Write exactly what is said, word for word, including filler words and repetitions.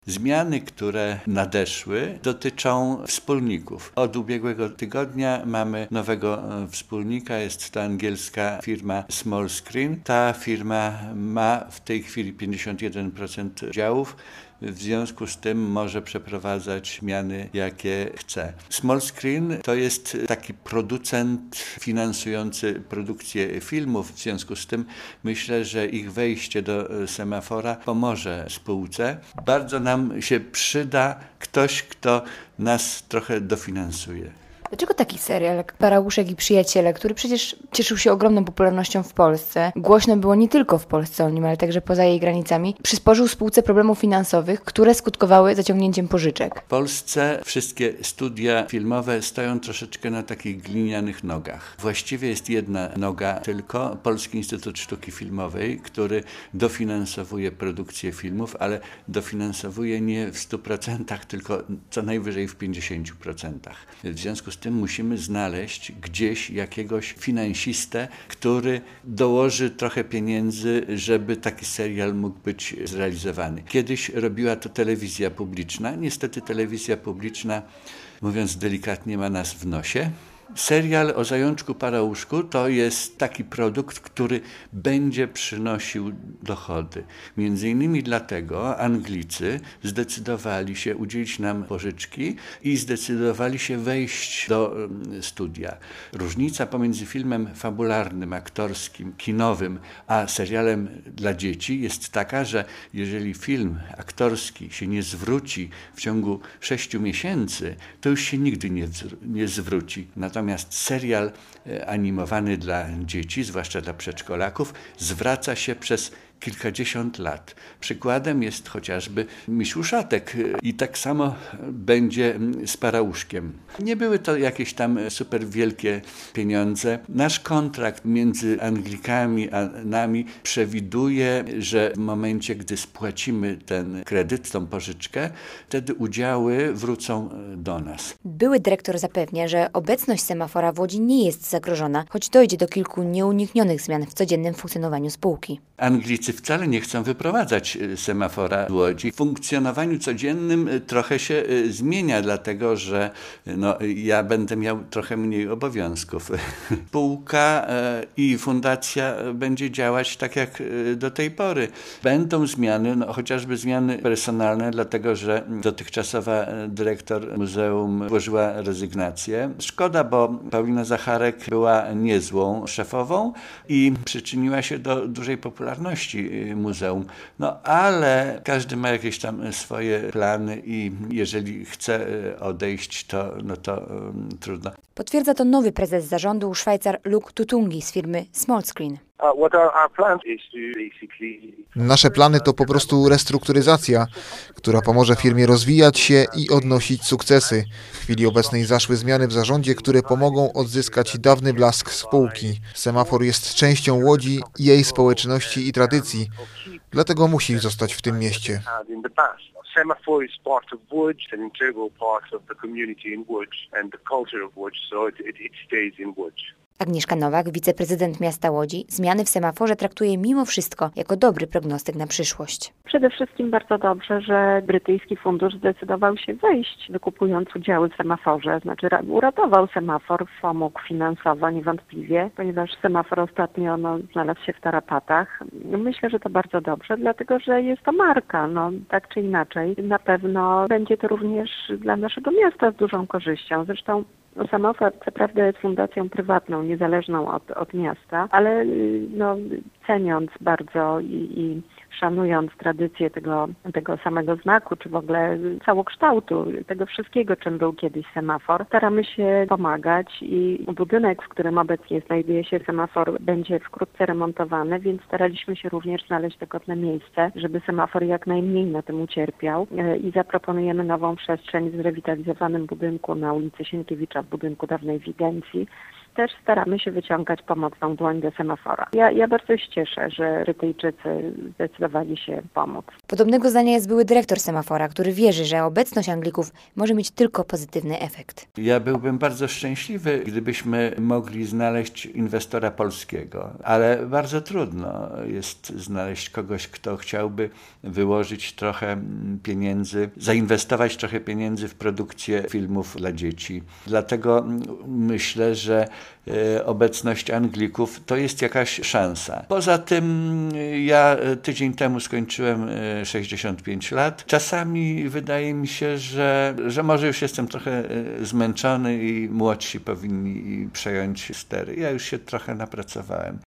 Zmiany, które nadeszły, dotyczą wspólników. Od ubiegłego tygodnia mamy nowego wspólnika, jest to angielska firma Smallscreen. Ta firma ma w tej chwili pięćdziesiąt jeden procent udziałów. W związku z tym może przeprowadzać zmiany, jakie chce. Smallscreen to jest taki producent finansujący produkcję filmów. W związku z tym myślę, że ich wejście do Semafora pomoże spółce. Bardzo nam się przyda ktoś, kto nas trochę dofinansuje. Dlaczego taki serial jak Parałuszek i Przyjaciele, który przecież cieszył się ogromną popularnością w Polsce, głośno było nie tylko w Polsce o nim, ale także poza jej granicami, przysporzył spółce problemów finansowych, które skutkowały zaciągnięciem pożyczek? W Polsce wszystkie studia filmowe stoją troszeczkę na takich glinianych nogach. Właściwie jest jedna noga tylko, Polski Instytut Sztuki Filmowej, który dofinansowuje produkcję filmów, ale dofinansowuje nie w stu procentach, tylko co najwyżej w pięćdziesięciu procentach. W związku z tym musimy znaleźć gdzieś jakiegoś finansistę, który dołoży trochę pieniędzy, żeby taki serial mógł być zrealizowany. Kiedyś robiła to telewizja publiczna. Niestety telewizja publiczna, mówiąc delikatnie, ma nas w nosie. Serial o Zajączku Parałuszku to jest taki produkt, który będzie przynosił dochody. Między innymi dlatego Anglicy zdecydowali się udzielić nam pożyczki i zdecydowali się wejść do studia. Różnica pomiędzy filmem fabularnym, aktorskim, kinowym, a serialem dla dzieci jest taka, że jeżeli film aktorski się nie zwróci w ciągu sześciu miesięcy, to już się nigdy nie, nie zwróci. Natomiast Natomiast serial animowany dla dzieci, zwłaszcza dla przedszkolaków, zwraca się przez kilkadziesiąt lat. Przykładem jest chociażby Misiu Szatek i tak samo będzie z Parałuszkiem. Nie były to jakieś tam super wielkie pieniądze. Nasz kontrakt między Anglikami a nami przewiduje, że w momencie, gdy spłacimy ten kredyt, tą pożyczkę, wtedy udziały wrócą do nas. Były dyrektor zapewnia, że obecność Semafora w Łodzi nie jest zagrożona, choć dojdzie do kilku nieuniknionych zmian w codziennym funkcjonowaniu spółki. Anglicy wcale nie chcą wyprowadzać Semafora z Łodzi. W funkcjonowaniu codziennym trochę się zmienia, dlatego że no, ja będę miał trochę mniej obowiązków. Spółka i fundacja będzie działać tak jak do tej pory. Będą zmiany, no, chociażby zmiany personalne, dlatego że dotychczasowa dyrektor muzeum złożyła rezygnację. Szkoda, bo Paulina Zacharek była niezłą szefową i przyczyniła się do dużej popularności muzeum. No ale każdy ma jakieś tam swoje plany i jeżeli chce odejść, to, no to um, trudno. Potwierdza to nowy prezes zarządu, Szwajcar Luc Tutungi z firmy Smallscreen. Nasze plany to po prostu restrukturyzacja, która pomoże firmie rozwijać się i odnosić sukcesy. W chwili obecnej zaszły zmiany w zarządzie, które pomogą odzyskać dawny blask spółki. Semafor jest częścią Łodzi, jej społeczności i tradycji, dlatego musi zostać w tym mieście. Semafor is part of Łódź, an integral part of the community in Łódź and the culture of Łódź, so it, it, it stays in Łódź. Agnieszka Nowak, wiceprezydent miasta Łodzi, zmiany w semaforze traktuje mimo wszystko jako dobry prognostyk na przyszłość. Przede wszystkim bardzo dobrze, że brytyjski fundusz zdecydował się wejść, wykupując udziały w semaforze. Znaczy uratował semafor, pomógł finansowo niewątpliwie, ponieważ semafor ostatnio no, znalazł się w tarapatach. Myślę, że to bardzo dobrze, dlatego że jest to marka, no tak czy inaczej. Na pewno będzie to również dla naszego miasta z dużą korzyścią. Zresztą no, Semafor co prawda jest fundacją prywatną, niezależną od, od miasta, ale no, ceniąc bardzo i, i szanując tradycję tego, tego samego znaku, czy w ogóle całokształtu, tego wszystkiego, czym był kiedyś semafor, staramy się pomagać i budynek, w którym obecnie znajduje się semafor, będzie wkrótce remontowany, więc staraliśmy się również znaleźć dogodne miejsce, żeby semafor jak najmniej na tym ucierpiał i zaproponujemy nową przestrzeń w zrewitalizowanym budynku na ulicy Sienkiewicza, w budynku dawnej Wigencji, też staramy się wyciągać pomocną dłoń do semafora. Ja, ja bardzo się cieszę, że Brytyjczycy zdecydowali się pomóc. Podobnego zdania jest były dyrektor semafora, który wierzy, że obecność Anglików może mieć tylko pozytywny efekt. Ja byłbym bardzo szczęśliwy, gdybyśmy mogli znaleźć inwestora polskiego, ale bardzo trudno jest znaleźć kogoś, kto chciałby wyłożyć trochę pieniędzy, zainwestować trochę pieniędzy w produkcję filmów dla dzieci. Dlatego myślę, że obecność Anglików to jest jakaś szansa. Poza tym ja tydzień temu skończyłem sześćdziesiąt pięć lat. Czasami wydaje mi się, że, że może już jestem trochę zmęczony i młodsi powinni przejąć stery. Ja już się trochę napracowałem.